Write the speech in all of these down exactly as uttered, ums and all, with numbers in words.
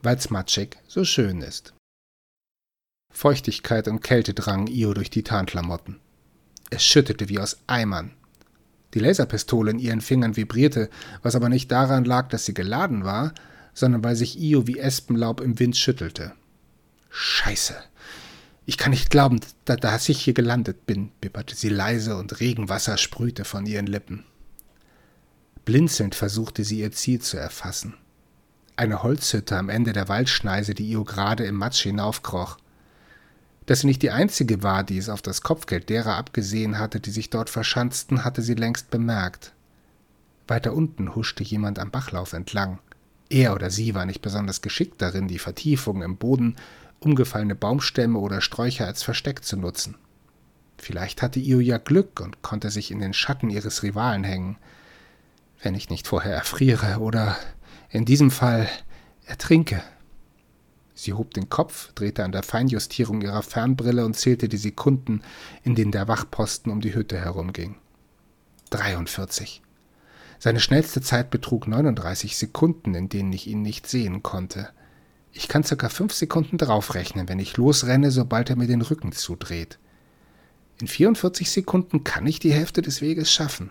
weil's matschig so schön ist. Feuchtigkeit und Kälte drangen Io durch die Tarnklamotten. Es schüttete wie aus Eimern. Die Laserpistole in ihren Fingern vibrierte, was aber nicht daran lag, dass sie geladen war, sondern weil sich Io wie Espenlaub im Wind schüttelte. »Scheiße! Ich kann nicht glauben, da, dass ich hier gelandet bin«, bibberte sie leise und Regenwasser sprühte von ihren Lippen. Blinzelnd versuchte sie ihr Ziel zu erfassen. Eine Holzhütte am Ende der Waldschneise, die Io gerade im Matsch hinaufkroch. Dass sie nicht die einzige war, die es auf das Kopfgeld derer abgesehen hatte, die sich dort verschanzten, hatte sie längst bemerkt. Weiter unten huschte jemand am Bachlauf entlang. Er oder sie war nicht besonders geschickt darin, die Vertiefungen im Boden, umgefallene Baumstämme oder Sträucher als Versteck zu nutzen. Vielleicht hatte Io ja Glück und konnte sich in den Schatten ihres Rivalen hängen. Wenn ich nicht vorher erfriere oder, in diesem Fall, ertrinke. Sie hob den Kopf, drehte an der Feinjustierung ihrer Fernbrille und zählte die Sekunden, in denen der Wachposten um die Hütte herumging. dreiundvierzig. Seine schnellste Zeit betrug neununddreißig Sekunden, in denen ich ihn nicht sehen konnte. Ich kann circa fünf Sekunden draufrechnen, wenn ich losrenne, sobald er mir den Rücken zudreht. In vierundvierzig Sekunden kann ich die Hälfte des Weges schaffen.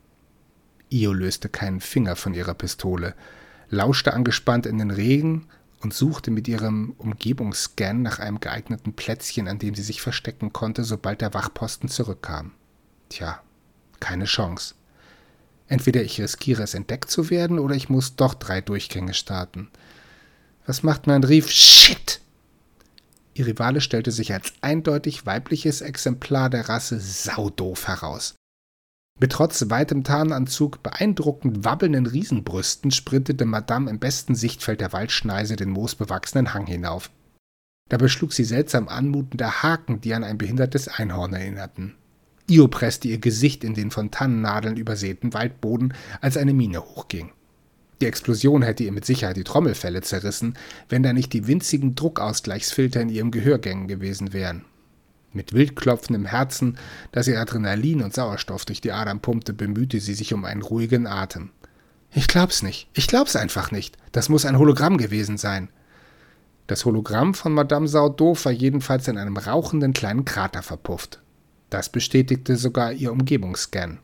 Io löste keinen Finger von ihrer Pistole, lauschte angespannt in den Regen und suchte mit ihrem Umgebungsscan nach einem geeigneten Plätzchen, an dem sie sich verstecken konnte, sobald der Wachposten zurückkam. Tja, keine Chance. Entweder ich riskiere es, entdeckt zu werden, oder ich muss doch drei Durchgänge starten. Was macht mein Rief? Shit! Ihr Rivale stellte sich als eindeutig weibliches Exemplar der Rasse saudoof heraus. Mit trotz weitem Tarnanzug, beeindruckend wabbelnden Riesenbrüsten sprintete Madame im besten Sichtfeld der Waldschneise den moosbewachsenen Hang hinauf. Dabei schlug sie seltsam anmutende Haken, die an ein behindertes Einhorn erinnerten. Io presste ihr Gesicht in den von Tannennadeln übersäten Waldboden, als eine Mine hochging. Die Explosion hätte ihr mit Sicherheit die Trommelfelle zerrissen, wenn da nicht die winzigen Druckausgleichsfilter in ihrem Gehörgängen gewesen wären. Mit wild klopfendem Herzen, das ihr Adrenalin und Sauerstoff durch die Adern pumpte, bemühte sie sich um einen ruhigen Atem. »Ich glaub's nicht. Ich glaub's einfach nicht. Das muss ein Hologramm gewesen sein.« Das Hologramm von Madame Saudoof war jedenfalls in einem rauchenden kleinen Krater verpufft. Das bestätigte sogar ihr Umgebungsscan.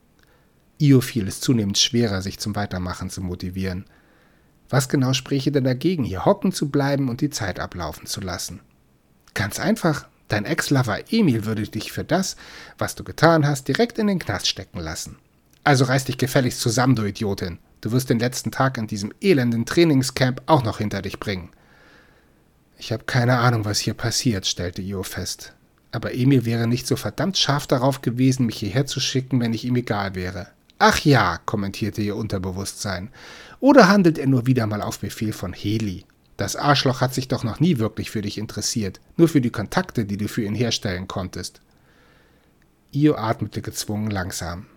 Io fiel es zunehmend schwerer, sich zum Weitermachen zu motivieren. Was genau spräche denn dagegen, hier hocken zu bleiben und die Zeit ablaufen zu lassen? Ganz einfach. Dein Ex-Lover Emil würde dich für das, was du getan hast, direkt in den Knast stecken lassen. Also reiß dich gefälligst zusammen, du Idiotin. Du wirst den letzten Tag in diesem elenden Trainingscamp auch noch hinter dich bringen. Ich habe keine Ahnung, was hier passiert, stellte Io fest. Aber Emil wäre nicht so verdammt scharf darauf gewesen, mich hierher zu schicken, wenn ich ihm egal wäre. Ach ja, kommentierte ihr Unterbewusstsein. Oder handelt er nur wieder mal auf Befehl von Heli? Das Arschloch hat sich doch noch nie wirklich für dich interessiert, nur für die Kontakte, die du für ihn herstellen konntest. Io atmete gezwungen langsam.